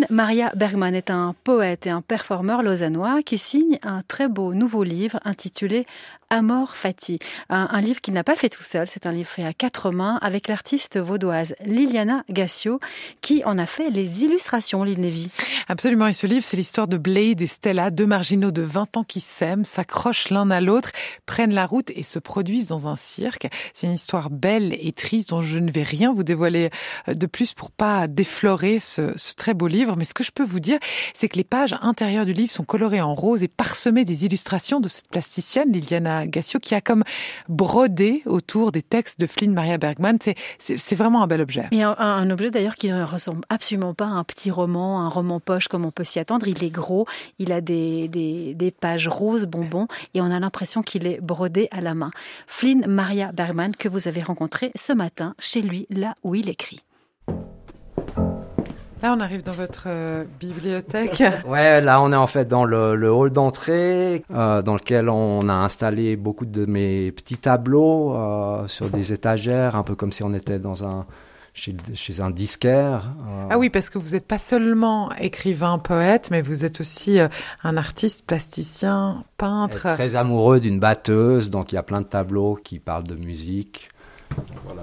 Maria Bergman est un poète et un performeur lausannois qui signe un très beau nouveau livre intitulé Amor Fati, un livre qu'il n'a pas fait tout seul, c'est un livre fait à 4 mains avec l'artiste vaudoise Liliana Gassio qui en a fait les illustrations, Lynn Lévy. Absolument, et ce livre, c'est l'histoire de Blade et Stella, 2 marginaux de 20 ans qui s'aiment, s'accrochent l'un à l'autre, prennent la route et se produisent dans un cirque. C'est une histoire belle et triste dont je ne vais rien vous dévoiler de plus pour pas déflorer ce très beau livre. Mais ce que je peux vous dire, c'est que les pages intérieures du livre sont colorées en rose et parsemées des illustrations de cette plasticienne, Liliana Gassio, qui a comme brodé autour des textes de Flynn Maria Bergman. C'est vraiment un bel objet. Et un objet d'ailleurs qui ne ressemble absolument pas à un petit roman, un roman poche comme on peut s'y attendre. Il est gros, il a des pages roses bonbons et on a l'impression qu'il est brodé à la main. Flynn Maria Bergman que vous avez rencontré ce matin chez lui, là où il écrit. Là, on arrive dans votre bibliothèque. Ouais, là, on est en fait dans le hall d'entrée, dans lequel on a installé beaucoup de mes petits tableaux sur des étagères, un peu comme si on était chez un disquaire. Ah oui, parce que vous n'êtes pas seulement écrivain, poète, mais vous êtes aussi un artiste, plasticien, peintre. Très amoureux d'une batteuse, donc il y a plein de tableaux qui parlent de musique. Voilà.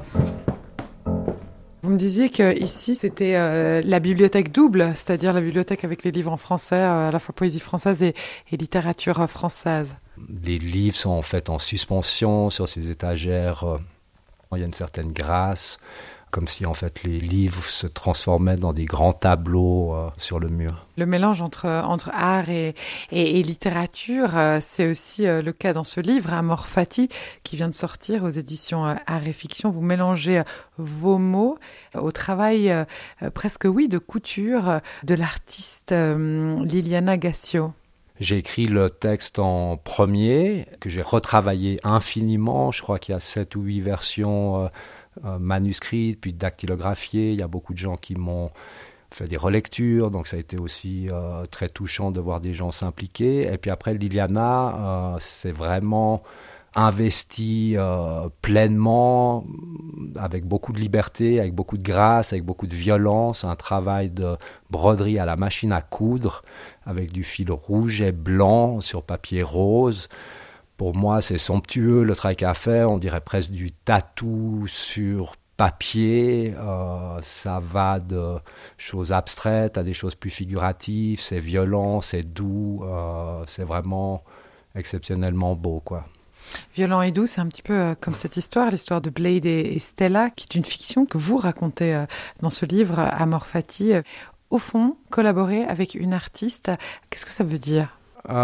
Vous me disiez qu'ici, c'était la bibliothèque double, c'est-à-dire la bibliothèque avec les livres en français, à la fois poésie française et littérature française. Les livres sont en fait en suspension sur ces étagères. Il y a une certaine grâce, comme si en fait les livres se transformaient dans des grands tableaux sur le mur. Le mélange entre art et littérature, c'est aussi le cas dans ce livre, Amor Fati, qui vient de sortir aux éditions Art et Fiction. Vous mélangez vos mots au travail presque, de couture de l'artiste Liliana Gassio. J'ai écrit le texte en premier, que j'ai retravaillé infiniment. Je crois qu'il y a 7 ou 8 versions manuscrites, puis dactylographiées. Il y a beaucoup de gens qui m'ont fait des relectures, donc ça a été aussi très touchant de voir des gens s'impliquer. Et puis après, Liliana s'est vraiment investie pleinement, avec beaucoup de liberté, avec beaucoup de grâce, avec beaucoup de violence, un travail de broderie à la machine à coudre, avec du fil rouge et blanc sur papier rose. Pour moi, c'est somptueux le travail qu'elle a fait, on dirait presque du tatou sur papier. Ça va de choses abstraites à des choses plus figuratives, c'est violent, c'est doux, c'est vraiment exceptionnellement beau, quoi. Violent et doux, c'est un petit peu comme cette histoire, l'histoire de Blade et Stella, qui est une fiction que vous racontez dans ce livre, Amor Fati. Au fond, collaborer avec une artiste, qu'est-ce que ça veut dire ?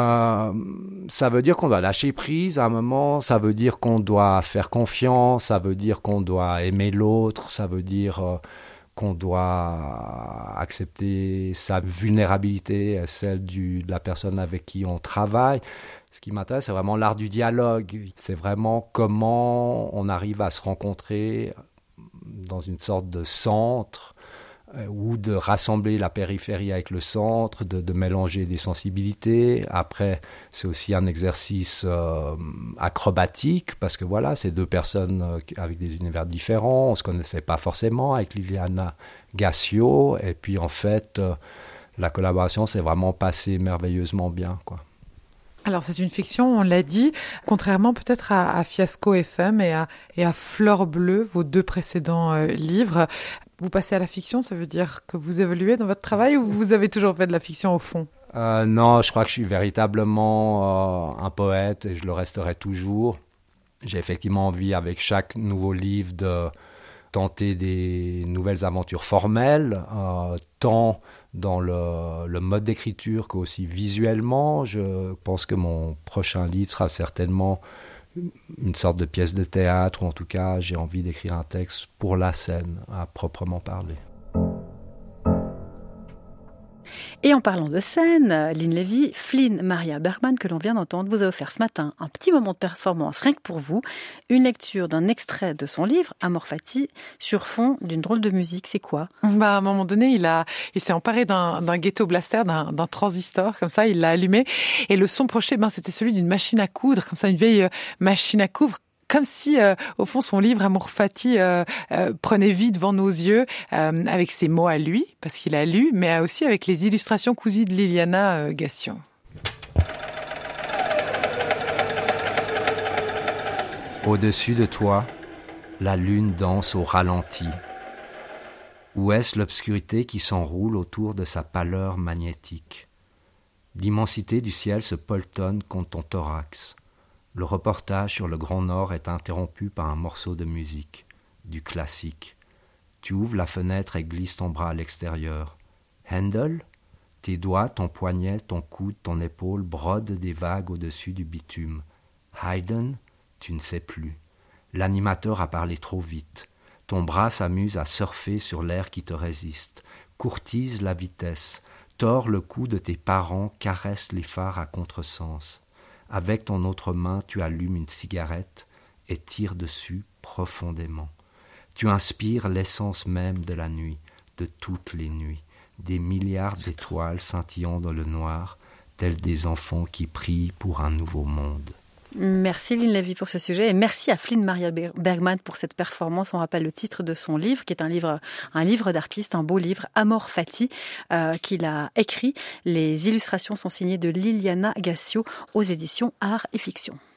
Ça veut dire qu'on doit lâcher prise à un moment, ça veut dire qu'on doit faire confiance, ça veut dire qu'on doit aimer l'autre, ça veut dire qu'on doit accepter sa vulnérabilité et celle de la personne avec qui on travaille. Ce qui m'intéresse, c'est vraiment l'art du dialogue. C'est vraiment comment on arrive à se rencontrer dans une sorte de centre ou de rassembler la périphérie avec le centre, de mélanger des sensibilités. Après, c'est aussi un exercice acrobatique, parce que voilà, c'est 2 personnes avec des univers différents. On ne se connaissait pas forcément avec Liliana Gassio. Et puis, en fait, la collaboration s'est vraiment passée merveilleusement bien, quoi. Alors, c'est une fiction, on l'a dit, contrairement peut-être à Fiasco FM et à Fleur Bleue, vos 2 précédents livres. Vous passez à la fiction, ça veut dire que vous évoluez dans votre travail ou vous avez toujours fait de la fiction au fond ? Non, je crois que je suis véritablement un poète et je le resterai toujours. J'ai effectivement envie, avec chaque nouveau livre, de tenter des nouvelles aventures formelles, tant dans le mode d'écriture qu'aussi visuellement. Je pense que mon prochain livre sera certainement une sorte de pièce de théâtre, ou en tout cas, j'ai envie d'écrire un texte pour la scène, à proprement parler. Et en parlant de scène, Lynn Lévy, Flynn Maria Bergman, que l'on vient d'entendre, vous a offert ce matin un petit moment de performance, rien que pour vous, une lecture d'un extrait de son livre, Amor Fati, sur fond d'une drôle de musique. C'est quoi ? À un moment donné, il s'est emparé d'un ghetto blaster, d'un transistor, comme ça, il l'a allumé. Et le son projeté, c'était celui d'une machine à coudre, comme ça, une vieille machine à coudre, comme si, au fond, son livre Amour Fati prenait vie devant nos yeux, avec ses mots à lui, parce qu'il a lu, mais aussi avec les illustrations cousues de Liliana Gassio. Au-dessus de toi, la lune danse au ralenti. Ou est-ce l'obscurité qui s'enroule autour de sa pâleur magnétique? L'immensité du ciel se poltonne contre ton thorax. Le reportage sur le Grand Nord est interrompu par un morceau de musique, du classique. Tu ouvres la fenêtre et glisses ton bras à l'extérieur. Handel? Tes doigts, ton poignet, ton coude, ton épaule brodent des vagues au-dessus du bitume. Haydn? Tu ne sais plus. L'animateur a parlé trop vite. Ton bras s'amuse à surfer sur l'air qui te résiste, courtise la vitesse, tord le cou de tes parents, caresse les phares à contresens. Avec ton autre main, tu allumes une cigarette et tires dessus profondément. Tu inspires l'essence même de la nuit, de toutes les nuits, des milliards d'étoiles scintillant dans le noir, tels des enfants qui prient pour un nouveau monde. Merci Lynn Lévy pour ce sujet et merci à Flynn Maria Bergman pour cette performance. On rappelle le titre de son livre qui est un livre d'artiste, un beau livre, Amor Fati, qu'il a écrit. Les illustrations sont signées de Liliana Gassio aux éditions Art et Fiction.